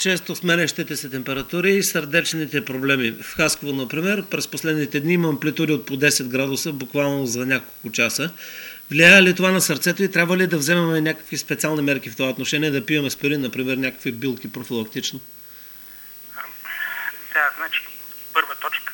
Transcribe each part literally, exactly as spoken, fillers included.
често сменящите се температури и сърдечните проблеми. В Хасково, например, през последните дни има амплитуди от по десет градуса, буквално за няколко часа. Влияе ли това на сърцето и трябва ли да вземем някакви специални мерки в това отношение, да пием аспирин, например, някакви билки профилактично? Да, значи, първа точка,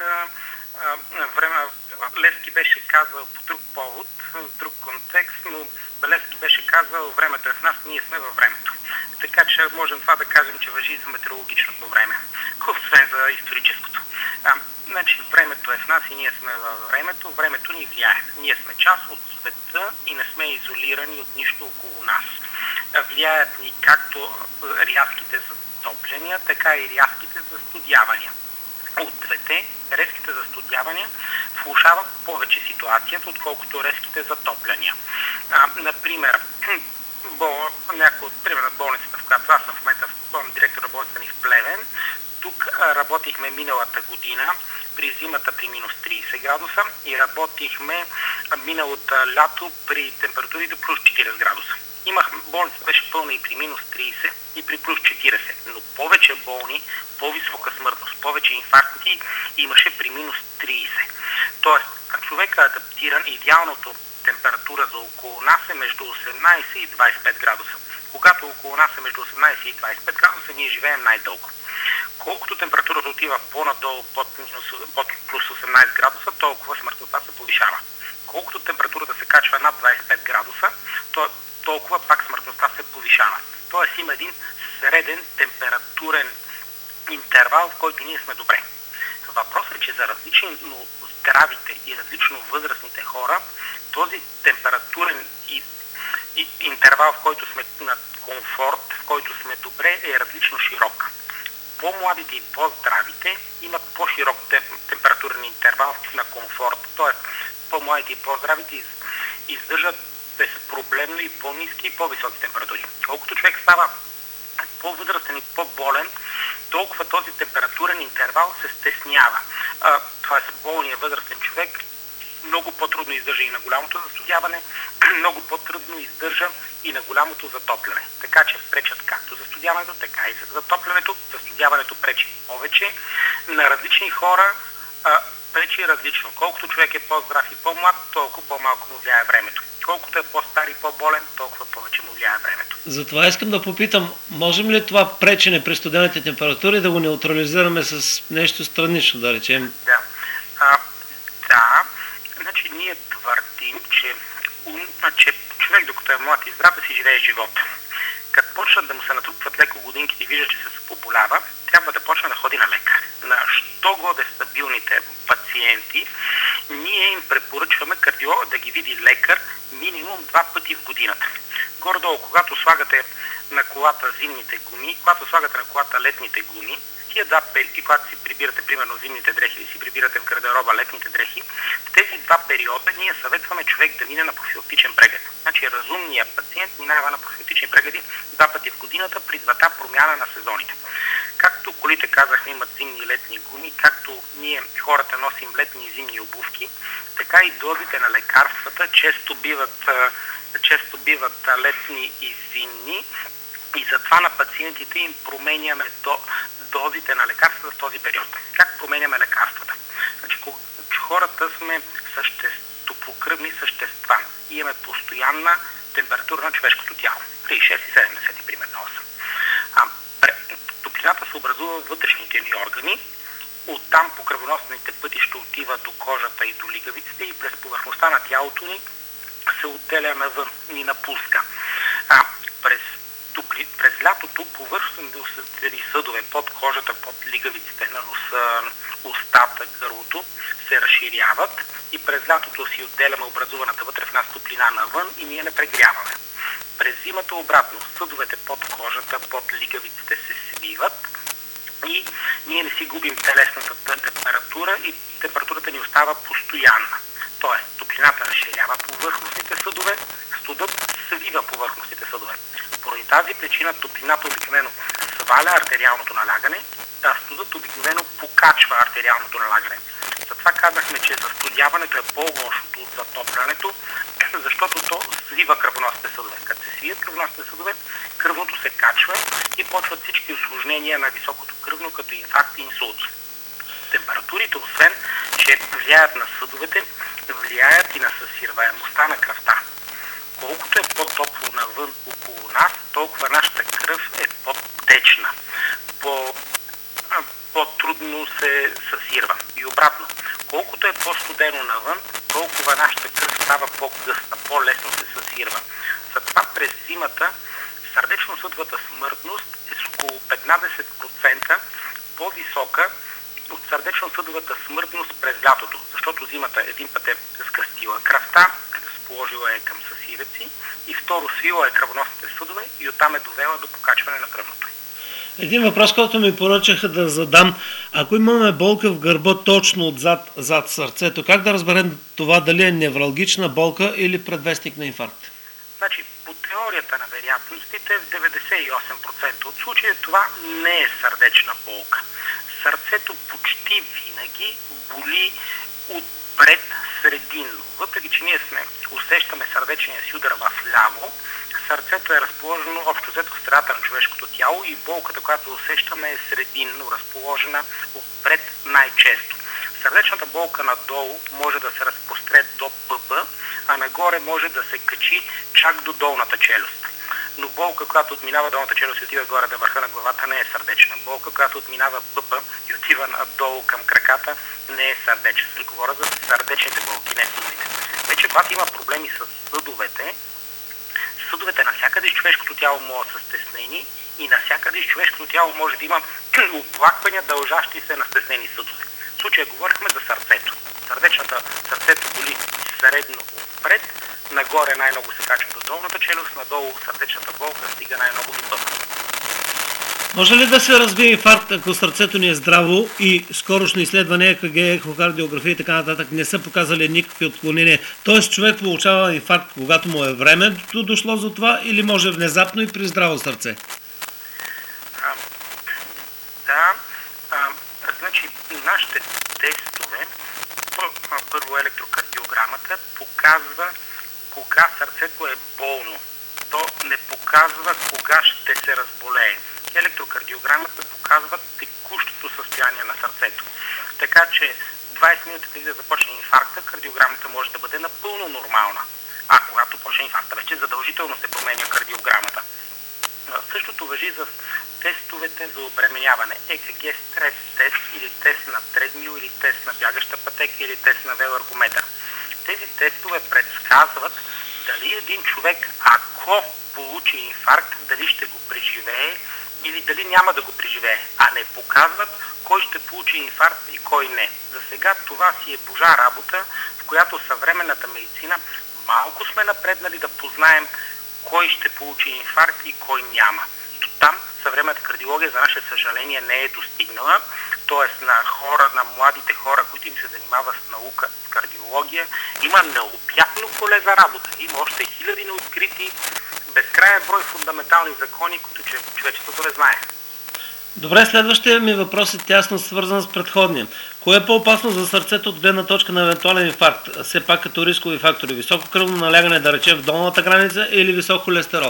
време, Левски беше казал по друг повод, в друг контекст, но Левски беше казал, времето е в нас, ние сме във времето. Така че можем това да кажем, че важи за метеорологичното време, освен за историческото. А, значи, времето е в нас и ние сме във времето, времето ни влияе. Ние сме част от света и не сме изолирани от нищо около нас. Влияят ни както рязките затопляния, така и рязките застудявания. От двете, резките застудявания влошават повече ситуацията, отколкото резките затопляния. А, например, бо, някои от примерно болницата, в която аз съм в момента директор на болницата ни в Плевен, тук а, работихме миналата година при зимата при минус трийсет градуса и работихме а, миналото лято при температурите плюс четирийсет градуса. Имах, болницата беше пълна и при минус трийсет и при плюс четирийсет, но повече болни, по-висока смъртност, повече инфаркти имаше при минус трийсет. Тоест, човек е адаптиран, идеалното температура за около нас е между осемнайсет и двайсет и пет градуса. Когато около нас е между осемнайсет и двайсет и пет градуса, ние живеем най-дълго. Колкото температурата отива по-надолу, под, минус, под плюс осемнайсет градуса, толкова смъртността се повишава. Колкото температурата се качва над двайсет и пет градуса, то толкова пак смъртността се повишава. Тоест има един среден температурен интервал, в който ние сме добре. Въпросът е, че за различно здравите и различно възрастните хора, този температурен и, и интервал, в който сме на комфорт, в който сме добре, е различно широк. По-младите и по-здравите имат по-широк температурен интервал на комфорт, т.е. по-младите и по-здравите из, издържат безпроблемно и по-ниски и по-високи температури. Колкото човек става по-възрастен и по-болен, толкова този температурен интервал се стеснява. Т.е. болният възрастен човек много по-трудно издържа и на голямото застудяване, много по-трудно издържа и на голямото затопляне. Така че пречат както застудяването, така и затоплянето. Застудяването пречи повече. На различни хора а, пречи различно. Колкото човек е по-здрав и по-млад, толкова по-малко му влияе времето. Колкото е по-стар и по-болен, толкова повече му влияе времето. Затова искам да попитам, можем ли това пречене при студените температури да го неутрализираме с нещо странично, да речем? Да. А, да. Значи ние твърдим, че, че човек, докато е млад и здрав, да си живее живота. Като почнат да му се натрупват леко годинките и вижда, че се поболява, трябва да почне да ходи на лекар. На що годе стабилните пациенти, ние им препоръчваме кардиолог да ги види лекар минимум два пъти в годината. Горе-долу, когато слагате на колата зимните гуми, когато слагате на колата летните гуми, тия два периоди, когато си прибирате, примерно зимните дрехи или си прибирате в гардероба летните дрехи, в тези два периода ние съветваме човек да мине на профилактичен преглед. Значи разумният пациент минава на профилактични прегледи два пъти в годината при двата промяна на сезоните. Както колите казахме имат зимни и летни гуми, както ние хората носим летни и зимни обувки, така и дозите на лекарствата често биват, често биват летни и зимни и затова на пациентите им променяме до дозите на лекарствата в този период. Как променяме лекарствата? Значи, хората сме съществ, топлокръвни същества и имаме постоянна температура на човешкото тяло. При шест цяло и седемдесет примерно осем. А, топлината се образува в вътрешните ни органи, оттам по кръвоносните пътища отива до кожата и до лигавиците и през повърхността на тялото ни се отделя навън, ни напуска. А, през През лятото повърхностните съдове под кожата, под лигавиците на носа, устата, гърлото се разширяват и през лятото си отделяме образуваната вътре в нас топлина навън и ние не прегряваме. През зимата обратно, съдовете под кожата, под лигавиците се свиват и ние не си губим телесната температура и температурата ни остава постоянна. Тоест, топлината разширява повърхностните съдове, студът свива повърхностните съдове. Поради тази причина топлината обикновено сваля артериалното налягане, а студът обикновено покачва артериалното налагане. Затова казахме, че застудяването е по-лошото от затоплянето, защото то свива кръвоносните съдове. Като се свият кръвоносните съдове, кръвното се качва и почват всички усложнения на високото кръвно, като инфаркт и инсулт. Температурите, освен че влияят на съдовете, влияят и на съсирваемостта на кръвта. Колкото е по-топло навън около нас, толкова нашата кръв е по-течна, по, по-трудно се съсирва. И обратно, колкото е по-студено навън, толкова нашата кръв става по-гъста, по-лесно се съсирва. Затова през зимата сърдечно-съдовата смъртност е с около петнадесет процента по-висока от сърдечно-съдовата смъртност през лятото, защото зимата един път е сгъстила кръвта, разположила е към съсиръци и второ свила е кръвоносните съдове и оттам е довела до покачване на кръвното. Един въпрос, който ми поръчаха да задам. Ако имаме болка в гърба точно отзад зад сърцето, как да разберем това дали е невралгична болка или предвестник на инфаркт? Значи, по теорията на вероятностите в деветдесет и осем процента от случаи това не е сърдечна болка. Сърцето почти винаги боли отпред срединно. Въпреки че ние сме, усещаме сърдечния си удар в ляво, сърцето е разположено общо взето в средата на човешкото тяло и болката, която усещаме, е срединно разположена отпред най-често. Сърдечната болка надолу може да се разпростре до пъпа, а нагоре може да се качи чак до долната челюст. Но болка, която отминава долната челюст и отива горе до върха на главата, не е сърдечна. Болка, която отминава пъпа и отива надолу към краката, не е сърдечна. Ще говоря за сърдечните болки, не съдовите. Вече когато има проблеми с съдовете, съдовете навсякъде из човешкото тяло могат да са стеснени и навсякъде из човешкото тяло може да има оплаквания, дължащи се на стеснени съдове. В случая говорихме за сърцето. Сърдечната сърцето боли средно отпред, нагоре най-много се качва до долната челюст, надолу сърдечната болка стига най-много до пъпа. Може ли да се развие инфаркт, ако сърцето ни е здраво и скорошно изследване, ЕКГ, ехокардиография и така нататък не са показали никакви отклонения? Тоест човек получава инфаркт, когато му е времето дошло за това или може внезапно и при здраво сърце? А, да, а, значи нашите тестове, първо електрокардиограмата показва кога сърцето е болно. То не показва кога ще се разболее. Електрокардиограмата показва текущото състояние на сърцето. Така че двайсет минути преди да започне инфаркта, кардиограмата може да бъде напълно нормална. А когато почне инфаркта, вече задължително се променя кардиограмата. Същото важи за тестовете за обременяване. ЕКГ стрес тест или тест на тредмил, или тест на бягаща пътека, или тест на велоергометър. Тези тестове предсказват дали един човек, ако получи инфаркт, дали ще го преживее или дали няма да го преживее, а не показват кой ще получи инфаркт и кой не. За сега това си е божа работа, в която съвременната медицина малко сме напреднали да познаем кой ще получи инфаркт и кой няма. Там съвременната кардиология, за наше съжаление, не е достигнала, т.е. на хора, на младите хора, които им се занимават с наука, с кардиология, има необятно поле за работа. Има още хиляди неоткрити, безкрайен брой фундаментални закони, които човечеството не знае. Добре, следващия ми въпрос е тясно свързан с предходния. Кое е по-опасно за сърцето от гледна точка на евентуален инфаркт? Все пак като рискови фактори. Високо кръвно налягане, да речем, в долната граница или висок холестерол?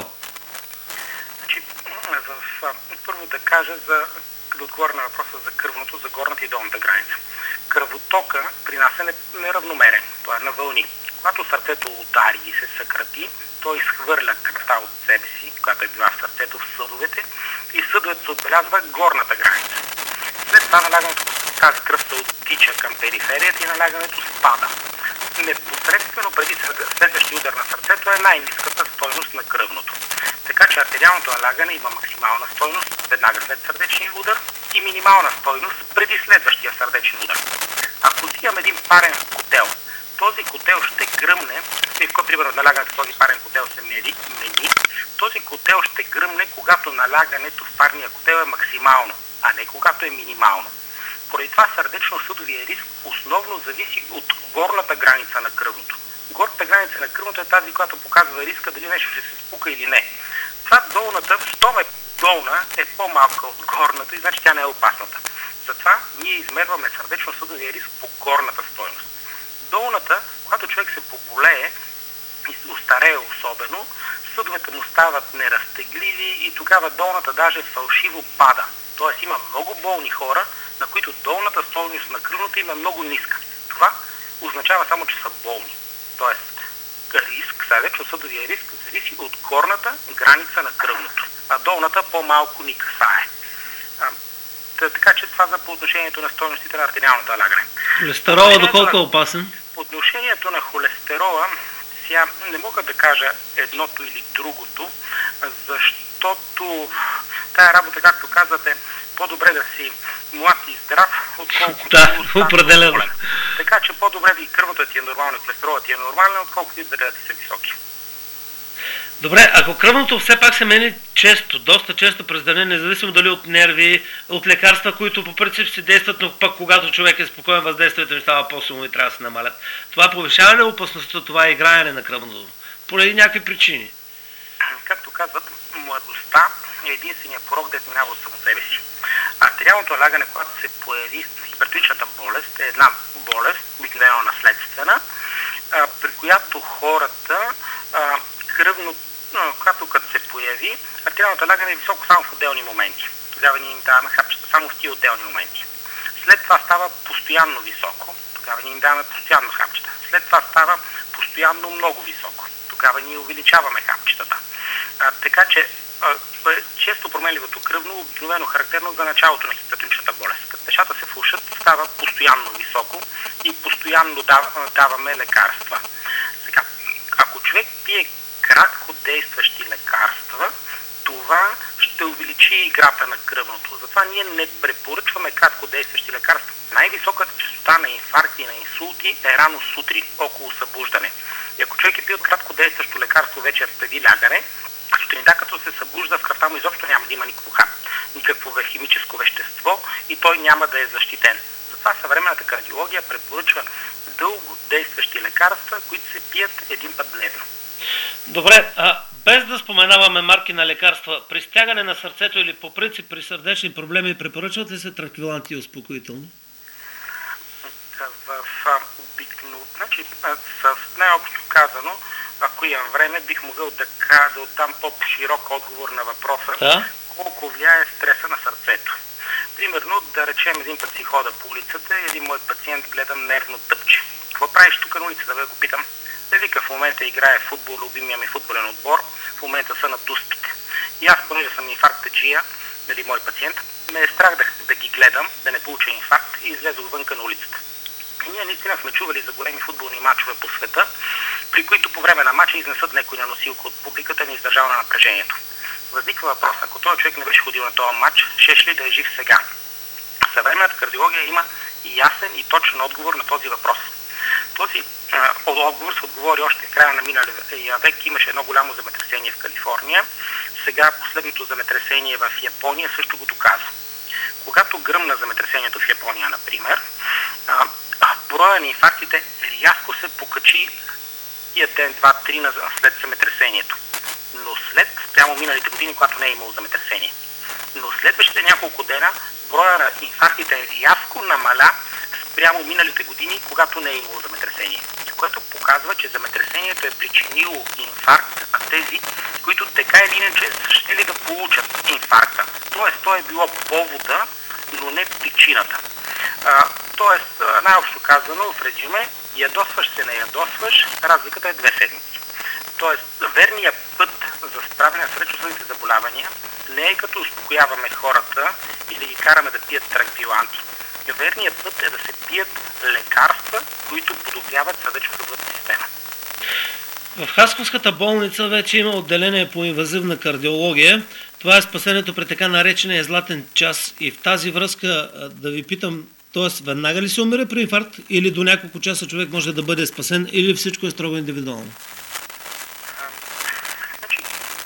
Значи, в, първо да кажа, за, да отговоря на въпроса за кръвното, за горната и долната граница. Кръвотока при нас е неравномерен, той е на вълни. Когато сърцето удари и се съкрати, той изхвърля кръвта от себе си, която е била в сърцето, в съдовете, и съдовете се отбелязва горната граница. След това налягането, тази кръв се оттича към периферията и налягането спада. Непосредствено преди следващия удар на сърцето е най-ниската стойност на кръвното. Така че артериалното налягане има максимална стойност веднага след сърдечния удар и минимална стойност преди следващия сърдечен удар. Ако взимам един парен котел, този котел ще гръмне, и в примерно налягането в този парен котел се мери, мени, този котел ще гръмне, когато налягането в парния котел е максимално, а не когато е минимално. Поради това сърдечно-съдовия риск основно зависи от горната граница на кръвното. Горната граница на кръвното е тази, която показва риска дали нещо ще се спука или не. Това долната, щом е долна, е по-малка от горната и значи тя не е опасната. Затова ние измерваме сърдечно-съдовия риск по горната стойност. Долната, когато човек се поболее, и устарее особено, съдовете му стават неразтегливи и тогава долната даже фалшиво пада. Тоест има много болни хора, на които долната стойност на кръвното им е много ниска. Това означава само, че са болни. Тоест риск, съвечно съдовия риск зависи от горната граница на кръвното, а долната по-малко ни касае. Така че това за по отношението на стойностите на артериалното налягане. Холестерола доколко е опасен? По отношението на холестерола, сега не мога да кажа едното или другото, защото тая работа, както казвате, по-добре да си млад и здрав, отколкото да, определено. Така че по-добре да и кръвната ти е нормална, холестерола ти е нормална, отколкото и да ти са високи. Добре, ако кръвното все пак се мени често, доста често през деня, независимо дали от нерви, от лекарства, които по принцип си действат, но пък когато човек е спокоен, въздействието им става по-силно и трябва да се намалят. Това повишава ли опасността, това играене на кръвното? Поради някакви причини? Както казват, младостта е единствения порок, дето минава от само себе си. Артериалното налягане, когато се появи хипертоничната болест, е една болест, обикновено наследствена, при която хората кръвно, когато като се появи, артериалното налягане е високо само в отделни моменти. Тогава ние им даваме хапчета само в тия отделни моменти. След това става постоянно високо, тогава ние им даваме постоянно хапчета. След това става постоянно много високо, тогава ние увеличаваме хапчетата. А, така че а, често променливото кръвно обикновено характерно за началото на хипертоничната болест. Като нещата се влошат, става постоянно високо и постоянно дав, даваме лекарства. Сега, ако човек пие кратко действащи лекарства, това ще увеличи играта на кръвното. Затова ние не препоръчваме кратко действащи лекарства. Най-високата честота на инфаркти и на инсулти е рано сутрин, около събуждане. И ако човек е пил кратко действащо лекарство вечер преди лягане, сутринта като се събужда в кръвта му изобщо няма да има никакво хап, никакво химическо вещество и той няма да е защитен. Затова съвременната кардиология препоръчва дълго действащи лекарства, които се пият един път дневно. Добре, а без да споменаваме марки на лекарства, при стягане на сърцето или по принцип при сърдечни проблеми препоръчват ли се транквиланти и успокоителни? В обикновено, значи, с най-общо казано, ако имам време, бих могъл да, да оттам по-широк отговор на въпроса, да? Колко влияе стреса на сърцето. Примерно, да речем, един път си хода по улицата и един мой пациент гледам нервно тъпче. Какво правиш тук на улицата, да го питам? Да вика, в момента играе футбол, любимия ми футболен отбор, в момента са на дуспите. И аз, понеже съм инфарктаджия, нали, мой пациент, ме е страх да, да ги гледам, да не получа инфаркт и излезох вънка на улицата. И ние наистина сме чували за големи футболни мачове по света, при които по време на мача изнесат някой на носилка от публиката, не издържава на напрежението. Възниква въпрос, ако този човек не беше ходил на този матч, щеше ли да е жив сега? Съвременната кардиология има и ясен и точен отговор на този въпрос. Този а, отговор се отговори още в края на миналия век. Имаше едно голямо земетресение в Калифорния. Сега последното земетресение в Япония също го доказва. Когато гръмна земетресението в Япония, например, а, броя на инфарктите рязко се покачи и ден, два, три след земетресението. Но след, прямо миналите години, когато не е имало земетресение. Но следващите няколко дена броя на инфарктите рязко намаля спрямо миналите години, когато не е имало земетресение. Което показва, че земетресението е причинило инфаркт на тези, които така или иначе са щели да получат инфаркта. Тоест, то е било повода, но не причината. А, тоест, най-общо казано, в резюме, ядосваш се, не ядосваш, разликата е две седмици. Тоест, верният път за справяне с сърдечно-съдовите заболявания не е като успокояваме хората или ги караме да пият транквиланти. Верният път е да се пият лекарства, които подобряват сърдечно-съдовата система. В Хасковската болница вече има отделение по инвазивна кардиология. Това е спасението при така наречения златен час. И в тази връзка да ви питам, т.е. веднага ли се умира при инфаркт или до няколко часа човек може да бъде спасен или всичко е строго индивидуално? Значи,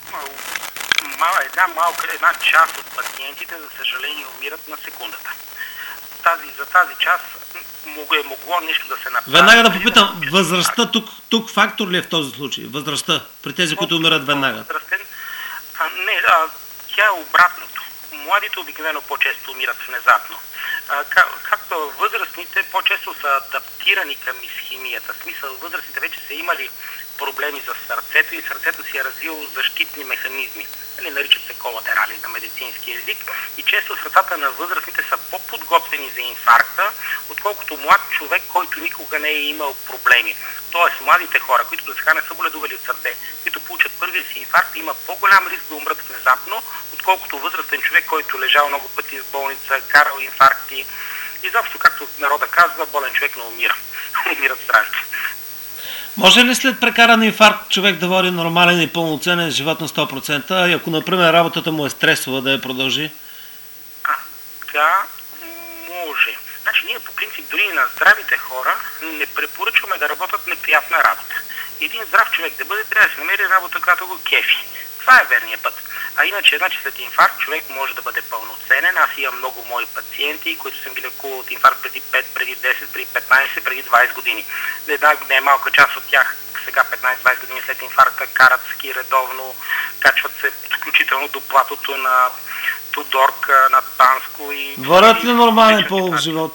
една малка, една част от пациентите, за съжаление, умират на секундата. Тази, за тази част е могло нещо да се направи. Веднага да попитам, възрастта тук, тук фактор ли е в този случай? Възрастта при тези, които умират веднага? Възрастен, а, не, а, тя е обратното. Младите обикновено по-често умират внезапно. А, как, както възрастните по-често са адаптирани към исхемията. В смисъл, възрастните вече са имали проблеми за сърцето и сърцето си е развило защитни механизми. Нали, наричат се колатерали на медицински език. И често сърцата на възрастните са по-подготвени за инфаркта, отколкото млад човек, който никога не е имал проблеми. Тоест, младите хора, които до сега не са боледували от сърце, които получат първия си инфаркт, има по-голям риск да умрат внезапно, отколкото възрастен човек, който лежал много пъти в болница, карал инфаркти. И заобщо, както народа казва, болен човек не умира. Умират здрави. Може ли след прекаран инфаркт човек да води нормален и пълноценен живот на сто процента, и ако, например, работата му е стресова, да я продължи? А, да, може. Значи ние по принцип дори и на здравите хора не препоръчваме да работят неприятна работа. Един здрав човек да бъде, трябва да се намери работа, която го кефи. Това е верният път. А иначе, значи след инфаркт човек може да бъде пълноценен. Аз имам много мои пациенти, които съм ги лекувал от инфаркт преди пет, преди десет, преди петнайсет, преди двайсет години. Една не е малка част от тях сега петнайсет-двайсет години след инфаркта карат ски редовно, качват се включително до платото на Тодорка, над Банско и... Водят ли нормален полов живот?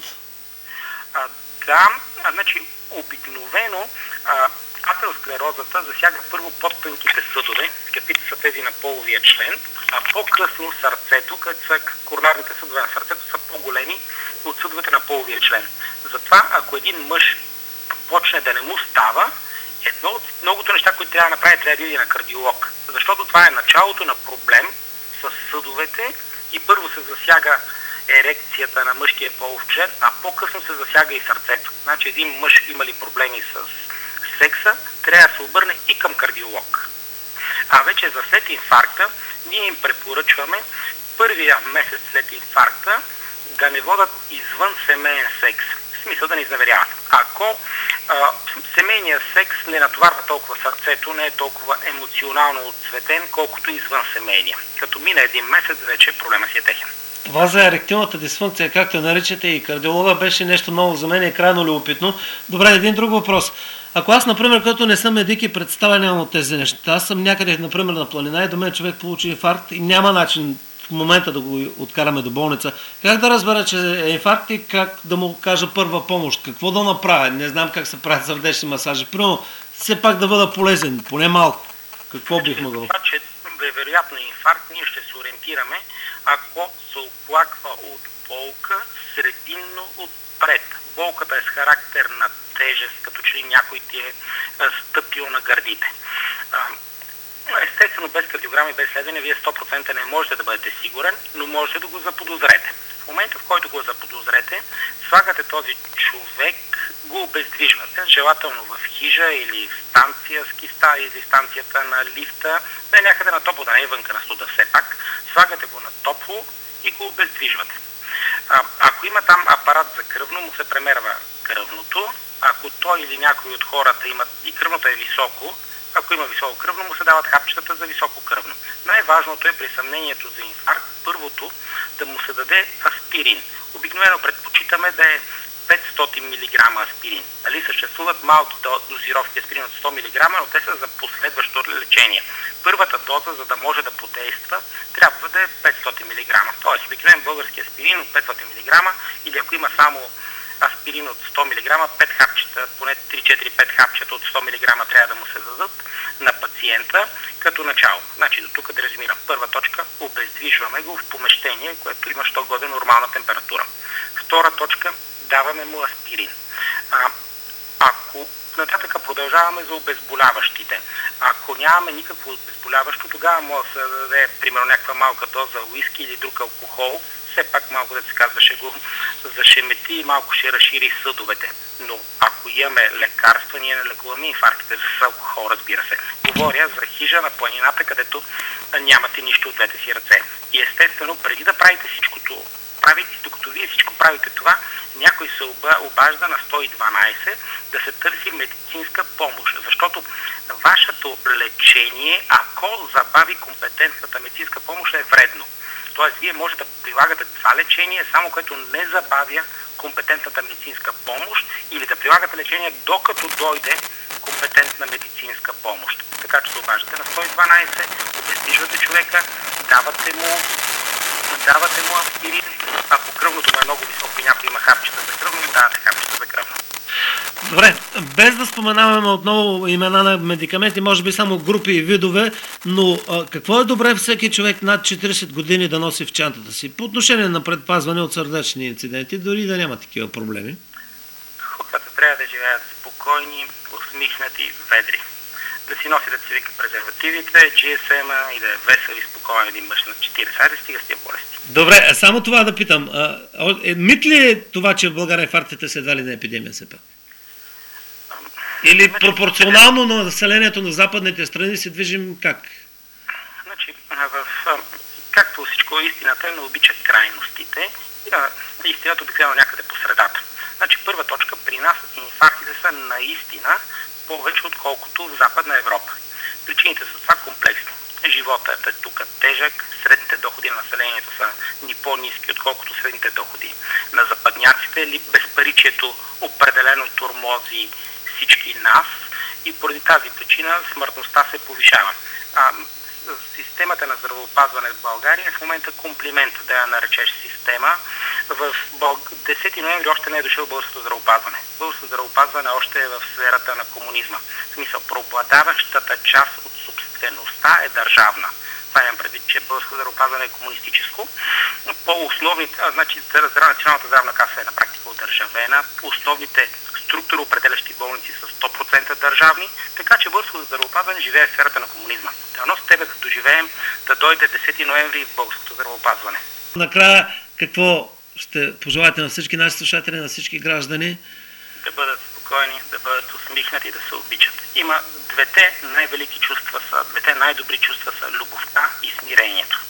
А, да, а, значи обикновено а, атеросклерозата засяга първо по-тънките съдове, каквито са тези на половия член, а по-късно сърцето, където са коронарните съдове на сърцето са по-големи от съдовете на половия член. Затова, ако един мъж почне да не му става, едно от многото неща, които трябва да направи, трябва да иде на кардиолог. Защото това е началото на проблем с съдовете и първо се засяга ерекцията на мъжкия полов член, а по-късно се засяга и сърцето. Значи един мъж има ли проблеми с секса, трябва да се обърне и към кардиолог. А вече за след инфаркта, ние им препоръчваме първия месец след инфаркта да не водят извън семейен секс. В смисъл да не изневеряват. Ако а, семейният секс не натоварва толкова сърцето, не е толкова емоционално отцветен, колкото извън семейния. Като мине един месец, вече проблема си е техен. Това за еректилната дисфункция, както наричате и кардиолога, беше нещо ново за мен и крайно любопитно. Добре, един друг въпрос. Ако аз, например, като не съм медик и представя нямам от тези неща, аз съм някъде, например, на планина и до мен човек получи инфаркт и няма начин в момента да го откараме до болница, как да разбера, че е инфаркт и как да му кажа първа помощ? Какво да направя? Не знам как се правят сърдечни масажи. Примерно, все пак да бъда полезен, поне малко. Какво бих могъл? Това, че е вероятно инфаркт, ние ще се ориентираме, ако се оплаква от болка срединно отпред. Болката е с характер на тежест, като че някой ти е стъпил на гърдите. Естествено, без кардиограма и без изследване, вие сто процента не можете да бъдете сигурен, но можете да го заподозрете. В момента, в който го заподозрете, слагате този човек, го обездвижвате, желателно в хижа или в станция с киста или станцията на лифта, не някъде на топло, да не е вънка на студа все пак, слагате го на топло и го обездвижвате. А, ако има там апарат за кръвно, му се премерва кръвното. Ако той или някой от хората имат и кръвното е високо, ако има високо кръвно, му се дават хапчетата за високо кръвно. Най-важното е при съмнението за инфаркт, първото да му се даде аспирин. Обикновено предпочитаме да е петстотин милиграма аспирин. Нали, съществуват малки дозировки аспирин от сто милиграма, но те са за последващо лечение. Първата доза, за да може да подейства, трябва да е петстотин милиграма. Тоест, обикновен български аспирин от петстотин милиграма или ако има само аспирин от сто милиграма, пет хапчета, поне три-четири-пет хапчета от сто милиграма трябва да му се дадат на пациента като начало. Значи до тук да резюмирам. Първа точка, обездвижваме го в помещение, което има що годе нормална температура. Втора точка, даваме му аспирин. А, ако нататък продължаваме за обезболяващите. Ако нямаме никакво обезболяващо, тогава може да се даде примерно някаква малка доза уиски или друг алкохол. Все пак малко да се казва, ще го зашемети и малко ще разшири съдовете. Но ако имаме лекарства, ние не лекуваме инфарктите с алкохол, разбира се. Говоря за хижа на планината, където нямате нищо от двете си ръце. И естествено, преди да правите всичкото, правите, докато вие всичко правите това, някой се обажда на сто и дванайсет да се търси медицинска помощ. Защото вашето лечение, ако забави компетентната медицинска помощ, е вредно. Тоест, вие може да прилагате това лечение, само което не забавя компетентната медицинска помощ, или да прилагате лечение докато дойде компетентна медицинска помощ. Така че се обаждате на сто и дванайсет, обездвижвате човека, давате му, давате му аспирин, ако кръвното му е много високо и някой има хапчета за кръвно, му давате хапчета за кръвно. Добре, без да споменаваме отново имена на медикаменти, може би само групи и видове, но а, какво е добре всеки човек над четирийсет години да носи в чантата си по отношение на предпазване от сърдечни инциденти, дори да няма такива проблеми? Хората трябва да живеят спокойни, усмихнати, ведри. Да си носят, да си вика презервативите, джи ес ем-а и да е весел и спокоен един мъж на четирийсет, айде стига с тия болести. Добре, само това да питам. А, е, мит ли е това, че в България инфарктите са едва ли на епидемия все пак? Или пропорционално на населението на западните страни се движим как? Значи, в, както всичко истината не обича крайностите, истината обикновено някъде по средата. Значи, първа точка, при нас инфарктите са наистина повече отколкото в Западна Европа. Причините са това комплексни. Животът е тук тежък, средните доходи на населението са ни по-ниски, отколкото средните доходи на западняците, или безпаричието определено тормози всички нас и поради тази причина смъртността се повишава. А, системата на здравеопазване в България е в момента комплимент, да я наречеш система. В десети ноември още не е дошъл българското здравеопазване. Българското здравеопазване още е в сферата на комунизма. В смисъл, преобладаващата част от собствеността е държавна. Това имам предвид, че българското здравеопазване е комунистическо. По-основните, значи Националната здравна каса е на практика удържавена. Основните структуроопределящи болници са сто процента държавни, така че българското здравеопазване живее в сферата на комунизма. Дано с тебе да доживеем да дойде десети ноември в българското здравеопазване. Накрая, какво ще пожелаете на всички наши слушатели, на всички граждани? Да бъдат спокойни, да бъдат усмихнати, да се обичат. Има двете най-велики чувства, са, двете най-добри чувства са любовта и смирението.